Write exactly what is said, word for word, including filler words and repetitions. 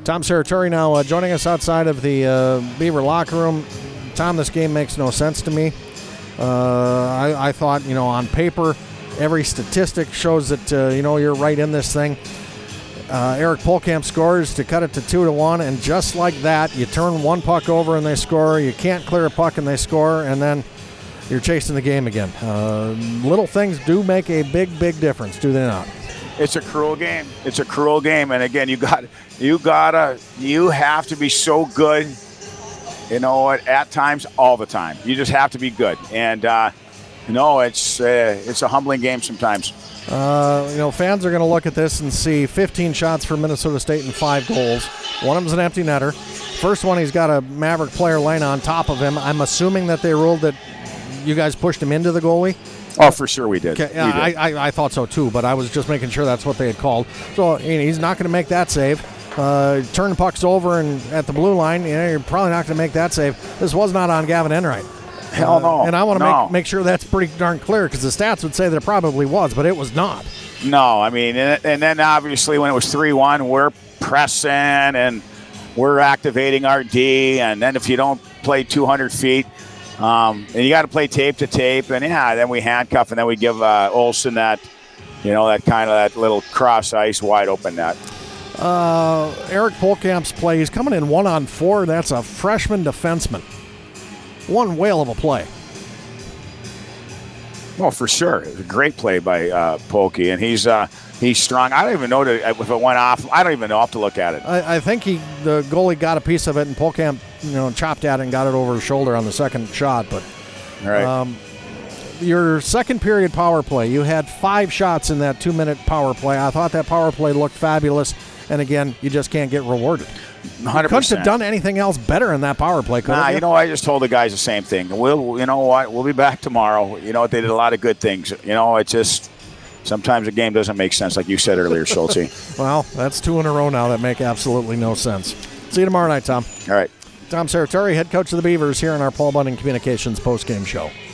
Tom Serratore now uh, joining us outside of the uh, Beaver locker room. Tom, this game makes no sense to me. Uh, I, I thought, you know, on paper, every statistic shows that, uh, you know, you're right in this thing. Uh, Eric Polkamp scores to cut it to two to one, and just like that, you turn one puck over and they score. You can't clear a puck and they score, and then you're chasing the game again. Uh, little things do make a big, big difference, do they not? It's a cruel game. It's a cruel game, and again, you got, you gotta, you have to be so good. You know, at, at times, all the time. You just have to be good, and uh, you know, it's uh, it's a humbling game sometimes. Uh, you know, fans are going to look at this and see fifteen shots for Minnesota State and five goals. One of them's an empty netter. First one, he's got a Maverick player laying on top of him. I'm assuming that they ruled that you guys pushed him into the goalie. Oh, for sure we did. Okay, yeah, we did. I, I I thought so too, but I was just making sure that's what they had called. So you know, he's not going to make that save. Uh, turn the pucks over and at the blue line, you know, you're probably not going to make that save. This was not on Gavin Enright. Hell no. Uh, and I want to no. make make sure that's pretty darn clear, because the stats would say that it probably was, but it was not. No, I mean, and, and then obviously when it was three one, we're pressing and we're activating our D, and then if you don't play two hundred feet, um, and you got to play tape to tape, and yeah, then we handcuff, and then we give uh, Olsen that, you know, that kind of that little cross ice wide open net. Uh, Eric Polkamp's play, he's coming in one on four. That's a freshman defenseman. One whale of a play. Well, for sure. It was a great play by uh, Polky, and he's uh, he's strong. I don't even know to, if it went off. I don't even know. I'll have to look at it. I, I think he the goalie got a piece of it, and Polkamp, you know, chopped at it and got it over his shoulder on the second shot. But All right. um, your second period power play, you had five shots in that two-minute power play. I thought that power play looked fabulous, and again, you just can't get rewarded. one hundred percent. You couldn't have done anything else better in that power play, could Nah, you? you know, I just told the guys the same thing. We'll, you know what? We'll be back tomorrow. You know, they did a lot of good things. You know, it's just sometimes a game doesn't make sense, like you said earlier, Schultze. Well, that's two in a row now that make absolutely no sense. See you tomorrow night, Tom. All right. Tom Serratore, head coach of the Beavers, here on our Paul Bunning Communications postgame show.